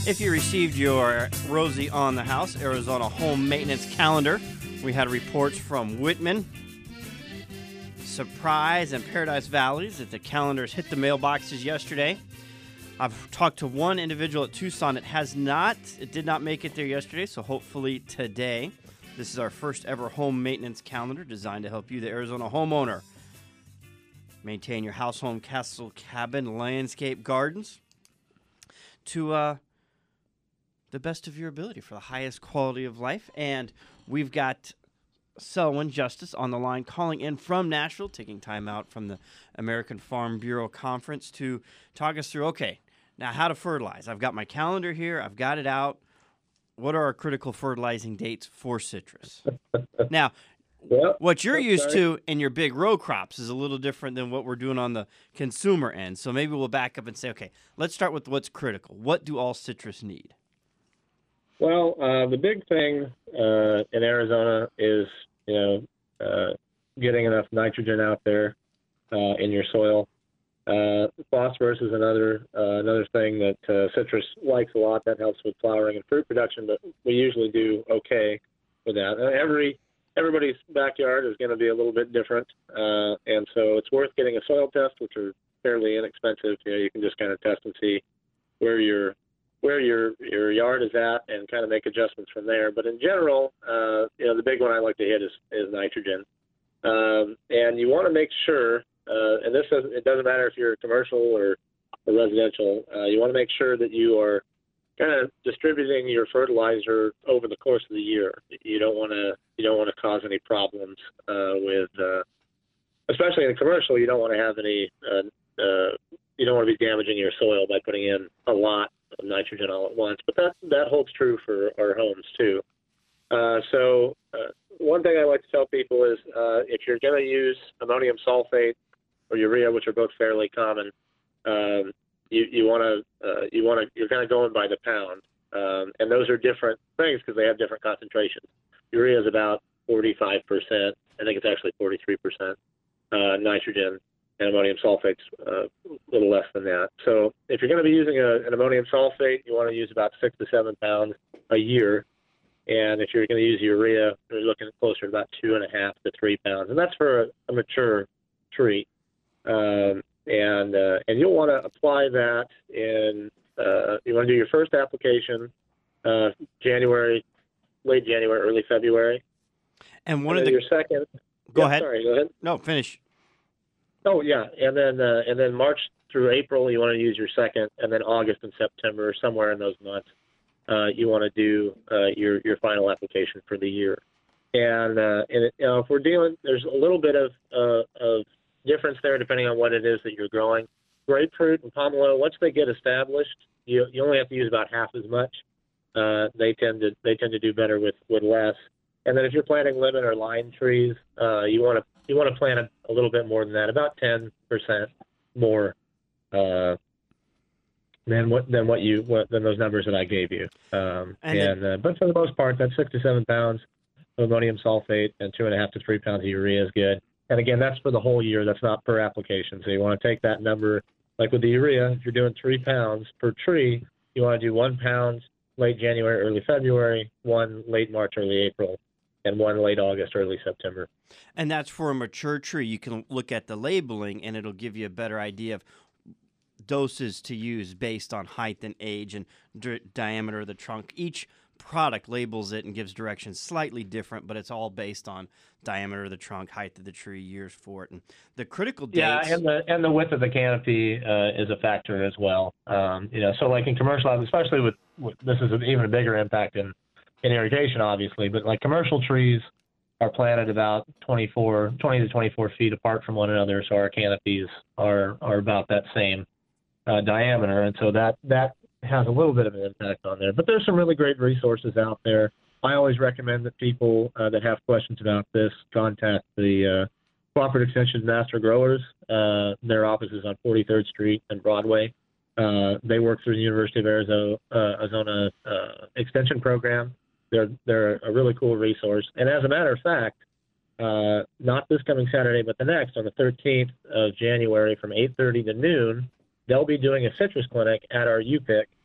If you received your Rosie on the House Arizona home maintenance calendar, we had reports from Whitman, Surprise, and Paradise Valleys that the calendars hit the mailboxes yesterday. I've talked to one individual at Tucson that has not. It did not make it there yesterday, so hopefully today. This is our first ever home maintenance calendar designed to help you, the Arizona homeowner, maintain your house, home, castle, cabin, landscape, gardens to the best of your ability for the highest quality of life. And we've got Selwyn Justice on the line calling in from Nashville, taking time out from the American Farm Bureau Conference to talk us through, okay, now how to fertilize. I've got my calendar here. I've got it out. What are our critical fertilizing dates for citrus? Now, what you're used to in your big row crops is a little different than what we're doing on the consumer end. So maybe we'll back up and say, okay, let's start with what's critical. What do all citrus need? Well, the big thing in Arizona is, getting enough nitrogen out there in your soil. Phosphorus is another thing that citrus likes a lot. That helps with flowering and fruit production, but we usually do okay with that. Everybody's backyard is going to be a little bit different, and so it's worth getting a soil test, which are fairly inexpensive. You can just kind of test and see where your yard is at and kind of make adjustments from there. But in general, the big one I like to hit is nitrogen. And you want to make sure, and it doesn't matter if you're commercial or residential, you want to make sure that you are kind of distributing your fertilizer over the course of the year. You don't want to cause any problems with, especially in commercial. You don't want to have any. You don't want to be damaging your soil by putting in a lot of nitrogen all at once, but that holds true for our homes too. So one thing I like to tell people is if you're going to use ammonium sulfate or urea, which are both fairly common, you're kind of going by the pound, and those are different things because they have different concentrations. Urea is about 45%. I think it's actually 43% nitrogen. And ammonium sulfate's a little less than that. So if you're going to be using an ammonium sulfate, you want to use about 6 to 7 pounds a year. And if you're going to use urea, you're looking at closer to about 2.5 to 3 pounds. And that's for a mature tree. And you'll want to apply that in, you want to do your first application January, late January, early February. And your second. Go ahead. Sorry, go ahead. No, finish. Oh yeah, and then March through April you want to use your second, and then August and September, somewhere in those months, you want to do your final application for the year. And if we're dealing, there's a little bit of difference there depending on what it is that you're growing. Grapefruit and pomelo, once they get established, you only have to use about half as much. They tend to do better with less. And then if you're planting lemon or lime trees, you want to plant a little bit more than that, about 10% more than those numbers that I gave you. But for the most part, that 6 to 7 pounds of ammonium sulfate and 2.5 to 3 pounds of urea is good. And again, that's for the whole year. That's not per application. So you want to take that number, like with the urea, if you're doing 3 pounds per tree, you want to do 1 pound late January, early February, 1 late March, early April, and 1 late August, early September. And that's for a mature tree. You can look at the labeling, and it'll give you a better idea of doses to use based on height and age and diameter of the trunk. Each product labels it and gives directions slightly different, but it's all based on diameter of the trunk, height of the tree, years for it. And the critical dates... Yeah, and the width of the canopy is a factor as well. So like in commercial, especially with this is even a bigger impact in irrigation, obviously, but like commercial trees are planted about 20 to 24 feet apart from one another, so our canopies are about that same diameter, and so that has a little bit of an impact on there. But there's some really great resources out there. I always recommend that people that have questions about this contact the Cooperative Extension Master Growers. Their office is on 43rd Street and Broadway. They work through the University of Arizona Extension Program. They're a really cool resource. And as a matter of fact, not this coming Saturday, but the next, on the 13th of January from 8:30 to noon, they'll be doing a citrus clinic at our UPIC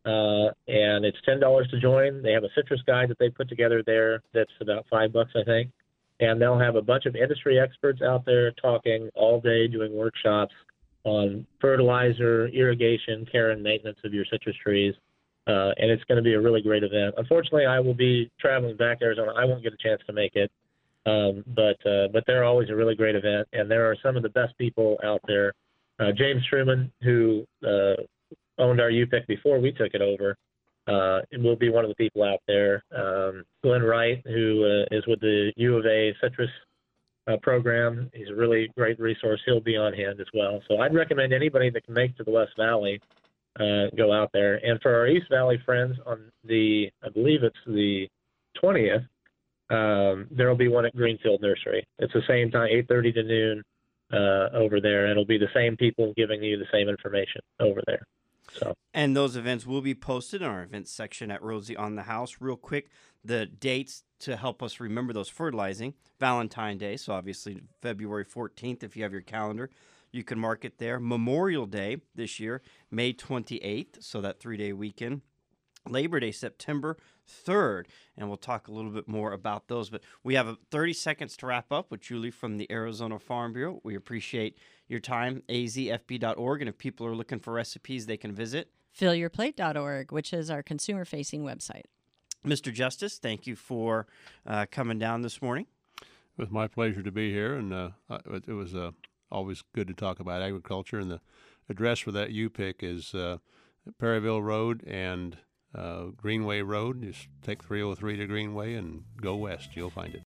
and it's $10 to join. They have a citrus guide that they put together there that's about $5, I think. And they'll have a bunch of industry experts out there talking all day, doing workshops on fertilizer, irrigation, care, and maintenance of your citrus trees. And it's going to be a really great event. Unfortunately, I will be traveling back to Arizona. I won't get a chance to make it. But they're always a really great event, and there are some of the best people out there. James Truman, who owned our UPIC before we took it over, will be one of the people out there. Glenn Wright, who is with the U of A citrus program, he's a really great resource. He'll be on hand as well. So I'd recommend anybody that can make it to the West Valley go out there. And for our East Valley friends, on I believe it's the 20th, there will be one at Greenfield Nursery. It's the same time, 8:30 to noon over there. It'll be the same people giving you the same information over there. So. And those events will be posted in our events section at Rosie on the House. Real quick, the dates to help us remember those: fertilizing, Valentine's Day, so obviously February 14th if you have your calendar. You can mark it there. Memorial Day this year, May 28th, so that 3-day weekend. Labor Day, September 3rd, and we'll talk a little bit more about those. But we have 30 seconds to wrap up with Julie from the Arizona Farm Bureau. We appreciate your time, azfb.org, and if people are looking for recipes, they can visit fillyourplate.org, which is our consumer-facing website. Mr. Justice, thank you for coming down this morning. It was my pleasure to be here, and it was always good to talk about agriculture. And the address for that UPIC is Perryville Road and Greenway Road. Just take 303 to Greenway and go west. You'll find it.